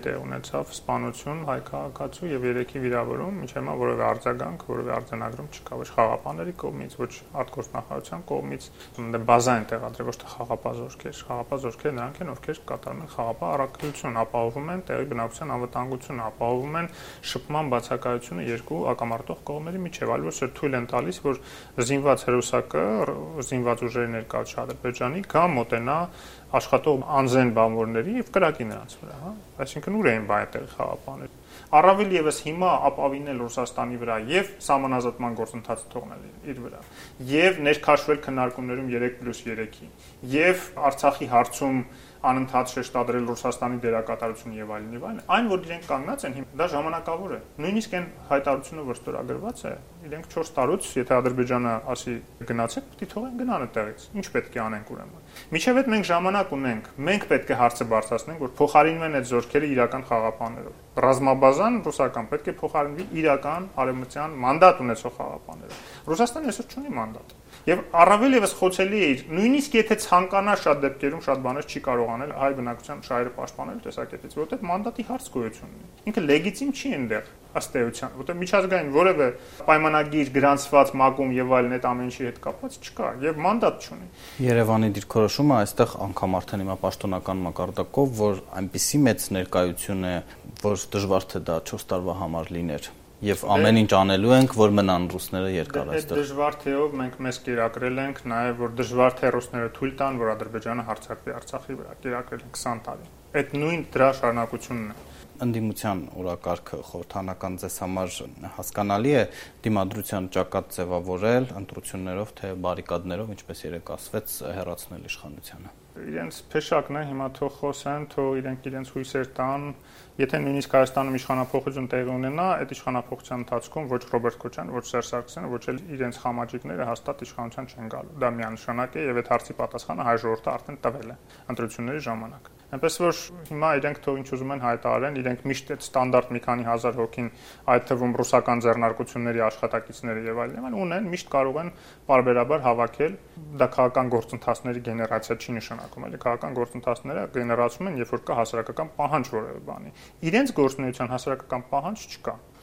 տեղ ունեցավ սպանություն հայ քաղաքացու եւ 3-ի վիրավորում, մինչև հիմա որևէ արձագանք, որևէ արձանագրում չկա ոչ խաղապաների կողմից, ոչ արտգործնախարարության կողմից, բազային տեղադրել, ոչ թե խաղապահ զորքեր։ Խաղապահ զորքերը նրանք են, ովքեր կատարում են խաղապահ առաքելություն, ապահովում են տեղի բնակության անվտանգությունը, ապահովում են շփման բացակայությունը երկու ակամարտող կողմերի միջև, այլ ոչ թե թույլ են տալիս, որ զինված հերոսակը, զինված ուժերի ներկայացուցիչ Ադրբեջանի գա մոտենա աշխատող անզեն բանվորների եւ կրակի նրանց վրա, հա, այսինքն ուր էին բայտեղի խաղապաները։ Առավել եւս հիմա ապավինել Ռուսաստանի վրա եւ սահմանազատման գործընթացը թողնել իր վրա եւ ներքաշվել քննարկումներում 3+3-ի եւ Արցախի հարցում անընդհատ շեշտադրել Ռուսաստանի դերակատարությունը եւ այլն, այն որ իրենք կանգնած են, դա ժամանակավոր է։ Նույնիսկ այն հայտարարությունը, որ ստորագրված է, իրենք 4 տարուց, եթե Ադրբեջանը ասի գնացեք, պետք է թողեն գնան այդտեղից։ Ինչ պետք է անենք ուրեմն։ Միջև այդ մենք ժամանակ ունենք, մենք պետք է հարցը բարձրացնենք, որ փոխարինվեն այդ զորքերը իրական խաղապաններով։ Ռազմաբազան ռուսական պետք է փոխարինվի իրական արևմտյան մանդատ ունեցող խաղապաններով։ Ռուսաստանը այսօր չունի մանդատ։ Եվ առավել եւս խոցելի է, նույնիսկ եթե ցանկանա շատ դեպքերում շատ բաներ չի կարող անել հայ բնակության շահերը պաշտպանելու տեսակետից, որովհետեւ մանդատի հարց գոյություն ունի։ Ինքը լեգիտիմ չի այնտեղ ըստ էության, որովհետեւ միջազգային որևէ պայմանագիր գրանցված մակում եւ այլն այդ ամեն ինչի հետ կապված չկա եւ մանդատ չունի։ Երևանի դիրքորոշումը այստեղ անգամ արդեն հիմա պաշտոնական մակարդակով, որ այնպիսի մեծ ներկայություն է, որ դժվար թե դա 4 տարվա համար լիներ։ Եվ ամեն ինչ անելու ենք, որ մնան ռուսները երկար այստեղ։ Այդ դժվար թեով մենք մեզ կերակրել ենք, նաև որ դժվար թե ռուսները թույլ տան, որ Ադրբեջանը հարձակվի Արցախի վրա, կերակրել են 20 տարի։ Այդ նույն դրա շարունակությունն է։ Ընդդիմության օրակարգը խորհրդանական ձեզ համար հասկանալի է դիմադրության ճակատ ձևավորել ընտրություններով թե բարիկադներով, ինչպես երեք ասվեց, հեռացնել իշխանությանը։ Իրենց փեշակն է, հիմա թող խոսեն, թող իրենք իրենց հույսեր տան, եթե նույնիսկ Հայաստանում իշխանափոխություն տեղի ունենա, այդ իշխանափոխության ընթացքում ոչ Ռոբերտ Քոչարյանը, ոչ Սերժ Սարգսյանը, ոչ էլ իրենց խամաճիկները հաստատ իշխանության չեն գալու։ Դա միանշանակ է եւ այդ հարցի պատասխանը հայ ժողովուրդը արդեն տվել է ընտրությունների ժամանակ։ Այնպես որ հիմա իրենք թող ինչ ուզում են հայտարարեն, իրենք միշտ այդ ստանդարտ մի քանի հազար հոգին, այդ թվում ռուսական ձեռնարկությունների աշխատակիցները եւ այլն, ունեն, միշտ կարող են պարբերաբար հավաքել։ Դա քաղաքական գործընթացների գեներացիա չի նշանակում, էլի քաղաքական գործընթացները գեներացում են, երբ որ կա հասարակական պահանջ որևէ բանի։ Իրենց գործունեության հասարակական պահանջ չկա։